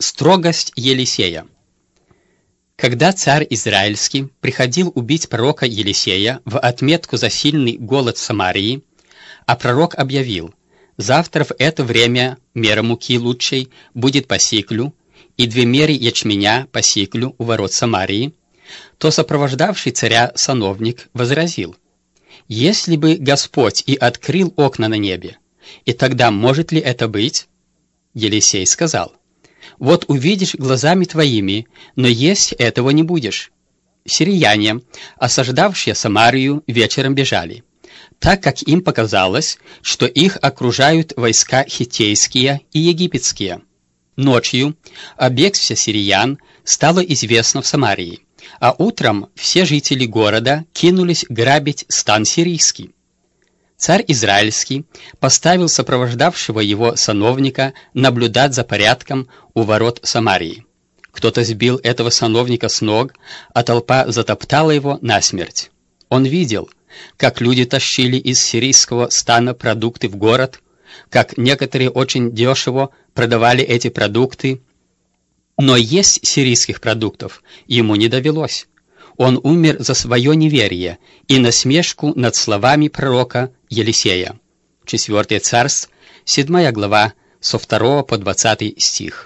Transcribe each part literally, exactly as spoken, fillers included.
Строгость Елисея. Когда царь Израильский приходил убить пророка Елисея в отметку за сильный голод в Самарии, а пророк объявил: «Завтра в это время мера муки лучшей будет по сиклю, и две меры ячменя по сиклю у ворот Самарии», то сопровождавший царя сановник возразил: «Если бы Господь и открыл окна на небе, и тогда может ли это быть?» Елисей сказал: «Вот увидишь глазами твоими, но есть этого не будешь». Сирияне, осаждавшие Самарию, вечером бежали, так как им показалось, что их окружают войска хиттейские и египетские. Ночью о бегстве сириян стало известно в Самарии, а утром все жители города кинулись грабить стан сирийский. Царь Израильский поставил сопровождавшего его сановника наблюдать за порядком у ворот Самарии. Кто-то сбил этого сановника с ног, а толпа затоптала его насмерть. Он видел, как люди тащили из сирийского стана продукты в город, как некоторые очень дешево продавали эти продукты, но есть сирийских продуктов ему не довелось. Он умер за свое неверие и насмешку над словами пророка Елисея. Четвертое Царств, седьмая глава, со второго по двадцатый стих.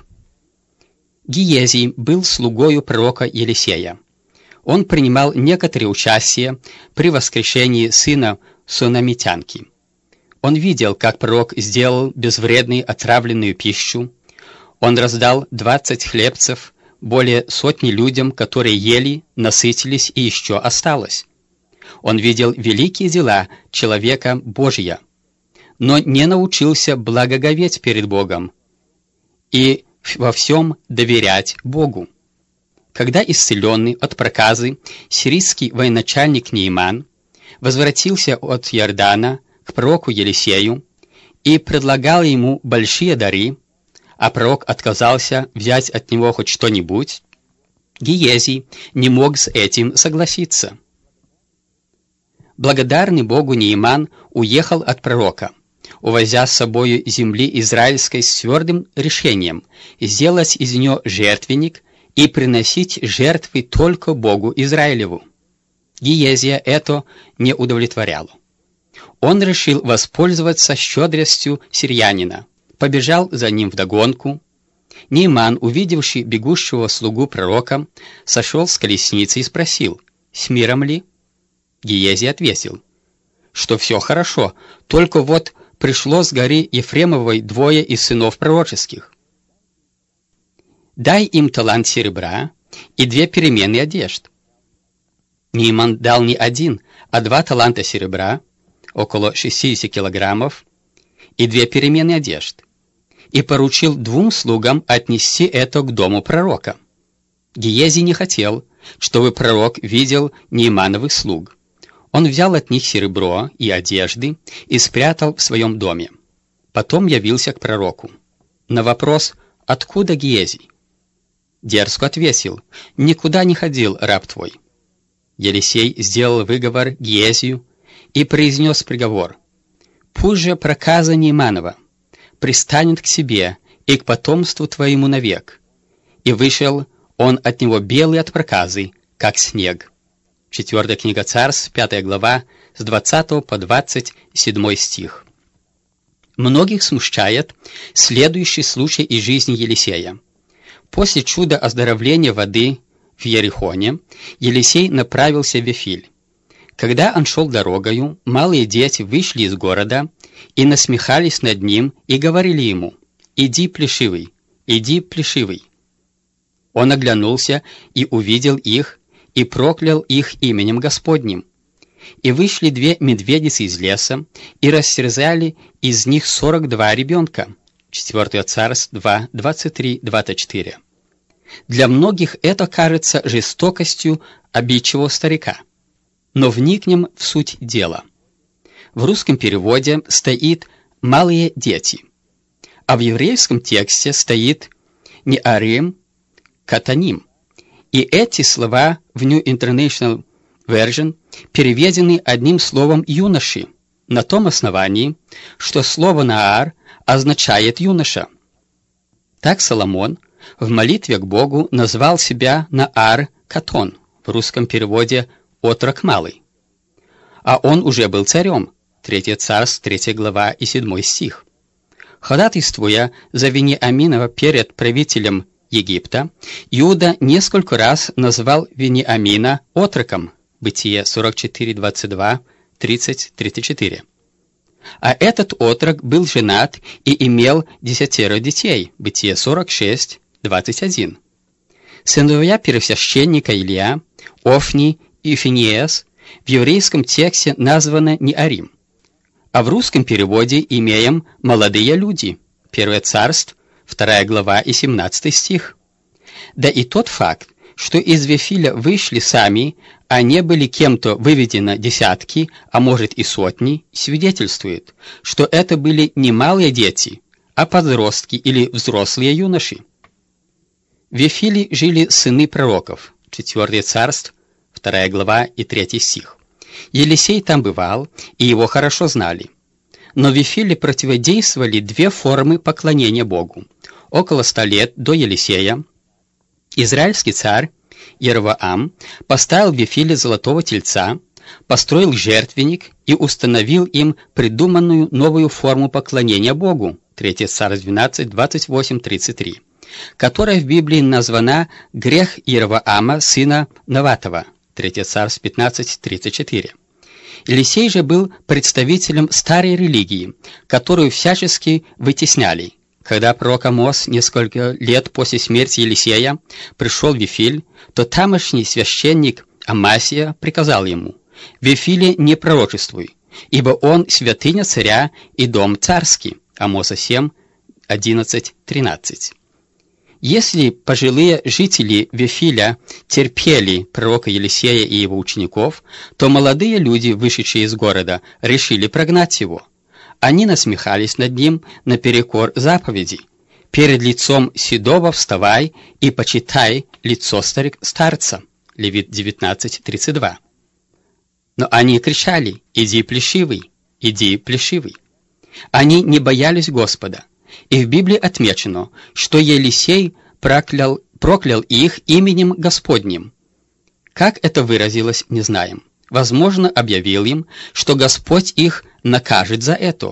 Гиезий был слугою пророка Елисея. Он принимал некоторое участие при воскрешении сына сунамитянки. Он видел, как пророк сделал безвредную отравленную пищу. Он раздал двадцать хлебцев более сотни людям, которые ели, насытились и еще осталось. Он видел великие дела человека Божия, но не научился благоговеть перед Богом и во всем доверять Богу. Когда исцеленный от проказы сирийский военачальник Неиман возвратился от Иордана к пророку Елисею и предлагал ему большие дары, а пророк отказался взять от него хоть что-нибудь, Гиезий не мог с этим согласиться. Благодарный Богу Неиман уехал от пророка, увозя с собою земли израильской с твердым решением сделать из нее жертвенник и приносить жертвы только Богу Израилеву. Гиезия это не удовлетворяло. Он решил воспользоваться щедростью сириянина, побежал за ним вдогонку. Неиман, увидевший бегущего слугу пророка, сошел с колесницы и спросил: «С миром ли?» Гиезий ответил, что все хорошо, только вот пришло с горы Ефремовой двое из сынов пророческих. «Дай им талант серебра и две перемены одежд». Неиман дал не один, а два таланта серебра, около шестьдесят килограммов, и две перемены одежд, и поручил двум слугам отнести это к дому пророка. Гиезий не хотел, чтобы пророк видел Неимановых слуг. Он взял от них серебро и одежды и спрятал в своем доме. Потом явился к пророку. На вопрос «Откуда Гиезий?» дерзко ответил: «Никуда не ходил раб твой». Елисей сделал выговор Гиезию и произнес приговор: «Пусть же проказа Неиманова пристанет к себе и к потомству твоему навек». И вышел он от него белый от проказы, как снег. Четвертая книга Царств, пятая глава, с двадцатого по двадцать седьмой стих. Многих смущает следующий случай из жизни Елисея. После чуда оздоровления воды в Ерихоне Елисей направился в Вифиль. Когда он шел дорогою, малые дети вышли из города и насмехались над ним и говорили ему: «Иди, плешивый, иди, плешивый». Он оглянулся и увидел их, и проклял их именем Господним. И вышли две медведицы из леса, и растерзали из них сорок два ребенка. Четвертое Царств два, двадцать три двадцать четыре. Для многих это кажется жестокостью обидчивого старика. Но вникнем в суть дела. В русском переводе стоит «малые дети», а в еврейском тексте стоит «неарим катаним». И эти слова в New International Version переведены одним словом «юноши», на том основании, что слово «наар» означает «юноша». Так Соломон в молитве к Богу назвал себя Наар Катон, в русском переводе «отрок малый». А он уже был царем, третье царство, третья глава и седьмой стих. Ходатайствуя за Вениамина перед правителем Египта, Иуда несколько раз назвал Вениамина отроком, Бытие сорок четыре, двадцать два, тридцать, тридцать четыре. А этот отрок был женат и имел десятеро детей, Бытие сорок шесть, двадцать один. Сыновья первосвященника Илия, Офни и Финиес в еврейском тексте названы Неарим, а в русском переводе имеем «молодые люди», первое царство, вторая глава и семнадцатый стих. Да и тот факт, что из Вифиля вышли сами, а не были кем-то выведены десятки, а может и сотни, свидетельствует, что это были не малые дети, а подростки или взрослые юноши. В Вифиле жили сыны пророков, четвертое царство, вторая глава и третий стих. Елисей там бывал, и его хорошо знали. Но в Вифиле противодействовали две формы поклонения Богу. Около ста лет до Елисея израильский царь Иеровоам поставил в Вифиле золотого тельца, построил жертвенник и установил им придуманную новую форму поклонения Богу, третье царство двенадцать, двадцать восемь, тридцать три, которая в Библии названа «грех Иеровоама, сына Наватова», третье царство пятнадцать, тридцать четыре. Елисей же был представителем старой религии, которую всячески вытесняли. Когда пророк Амос несколько лет после смерти Елисея пришел в Вифиль, то тамошний священник Амасия приказал ему: «В Вифиле не пророчествуй, ибо он святыня царя и дом царский». Амоса семь, одиннадцать, тринадцать. Если пожилые жители Вифиля терпели пророка Елисея и его учеников, то молодые люди, вышедшие из города, решили прогнать его. Они насмехались над ним наперекор заповедей: «Перед лицом седого вставай и почитай лицо старик старца». Левит девятнадцать, тридцать два. Но они кричали: «Иди, плешивый! Иди, плешивый!» Они не боялись Господа. И в Библии отмечено, что Елисей проклял, проклял их именем Господним. Как это выразилось, не знаем. Возможно, объявил им, что Господь их накажет за это.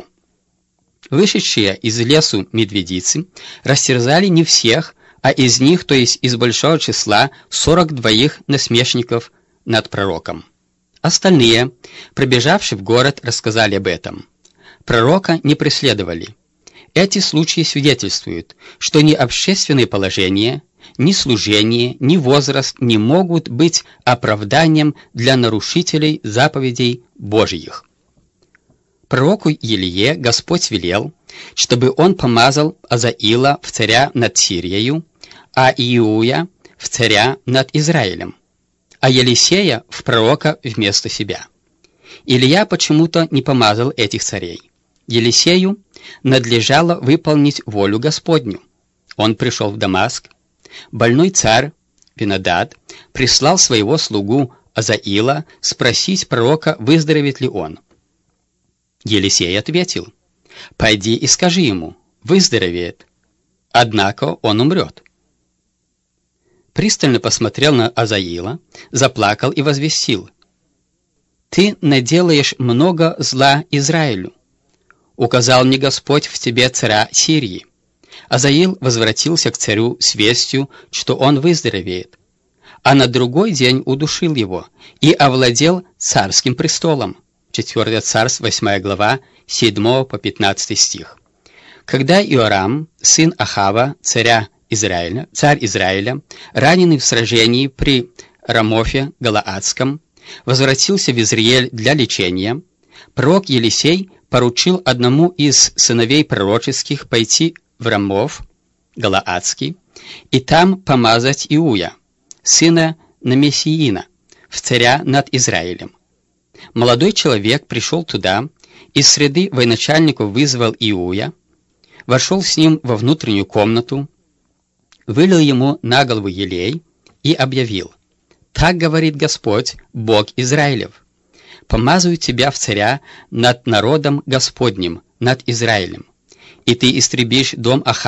Вышедшие из лесу медведицы растерзали не всех, а из них, то есть из большого числа, сорок двоих насмешников над пророком. Остальные, пробежавшие в город, рассказали об этом. Пророка не преследовали. Эти случаи свидетельствуют, что ни общественное положение, ни служение, ни возраст не могут быть оправданием для нарушителей заповедей Божьих. Пророку Илие Господь велел, чтобы он помазал Азаила в царя над Сирией, а Иуя в царя над Израилем, а Елисея в пророка вместо себя. Илия почему-то не помазал этих царей. Елисею надлежало выполнить волю Господню. Он пришел в Дамаск. Больной царь Бенадад прислал своего слугу Азаила спросить пророка, выздоровеет ли он. Елисей ответил: «Пойди и скажи ему, выздоровеет, однако он умрет». Пристально посмотрел на Азаила, заплакал и возвестил: «Ты наделаешь много зла Израилю. Указал мне Господь в тебе царя Сирии». Азаил возвратился к царю с вестью, что он выздоровеет, а на другой день удушил его и овладел царским престолом. четвертое царство, восьмая глава, седьмого по пятнадцатый стих. Когда Иорам, сын Ахава, царя Израиля, царь Израиля, раненый в сражении при Рамофе Галаадском, возвратился в Израиль для лечения, пророк Елисей поручил одному из сыновей пророческих пойти в Рамоф Галаадский и там помазать Иуя, сына Намесиина, в царя над Израилем. Молодой человек пришел туда, из среды военачальников вызвал Иуя, вошел с ним во внутреннюю комнату, вылил ему на голову елей и объявил: «Так говорит Господь, Бог Израилев: помазываю тебя в царя над народом Господним, над Израилем, и ты истребишь дом Ахава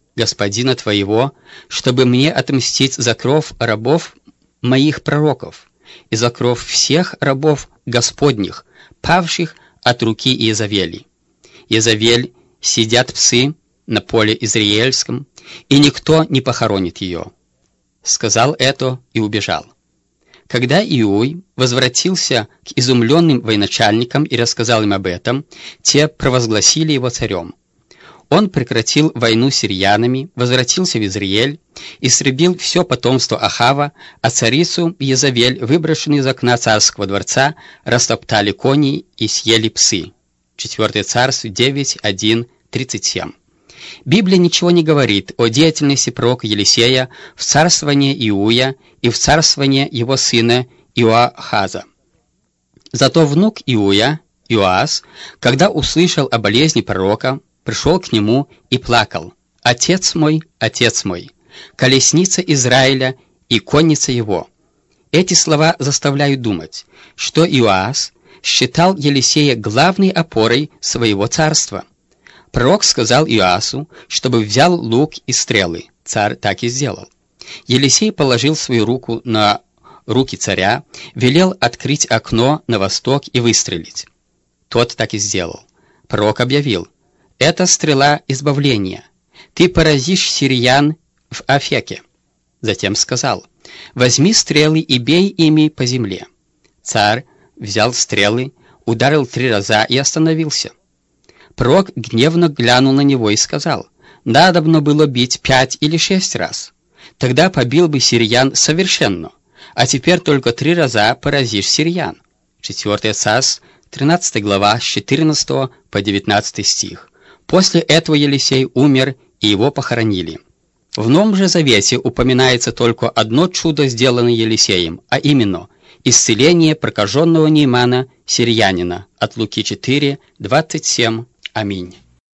господина твоего, чтобы мне отмстить за кровь рабов моих пророков и за кровь всех рабов Господних, павших от руки Иезавели. Иезавель сидят псы на поле Израильском, и никто не похоронит ее». Сказал это и убежал. Когда Иуй возвратился к изумленным военачальникам и рассказал им об этом, те провозгласили его царем. Он прекратил войну с сирьянами, возвратился в Израиль, истребил все потомство Ахава, а царицу Иезавель, выброшенную из окна царского дворца, растоптали кони и съели псы. четвёртое Царств девять, один, тридцать семь. Библия ничего не говорит о деятельности пророка Елисея в царствовании Иуя и в царствовании его сына Иоахаза. Зато внук Иуя, Иоас, когда услышал о болезни пророка, пришел к нему и плакал: «Отец мой, отец мой, колесница Израиля и конница его». Эти слова заставляют думать, что Иоас считал Елисея главной опорой своего царства. Пророк сказал Иоасу, чтобы взял лук и стрелы. Царь так и сделал. Елисей положил свою руку на руки царя, велел открыть окно на восток и выстрелить. Тот так и сделал. Пророк объявил: «Это стрела избавления. Ты поразишь сириян в Афеке». Затем сказал: «Возьми стрелы и бей ими по земле». Царь взял стрелы, ударил три раза и остановился. Пророк гневно глянул на него и сказал: «Надобно было бить пять или шесть раз. Тогда побил бы сириян совершенно, а теперь только три раза поразишь сириян». четвёртое Царств, тринадцатая глава, с четырнадцатого по девятнадцатый стих. После этого Елисей умер, и его похоронили. В Новом же Завете упоминается только одно чудо, сделанное Елисеем, а именно исцеление прокаженного Неймана, сириянина, от Луки четыре, двадцать семь. Аминь.